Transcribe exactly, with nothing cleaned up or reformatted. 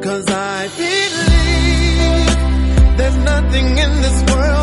'Cause I believe there's nothing in this world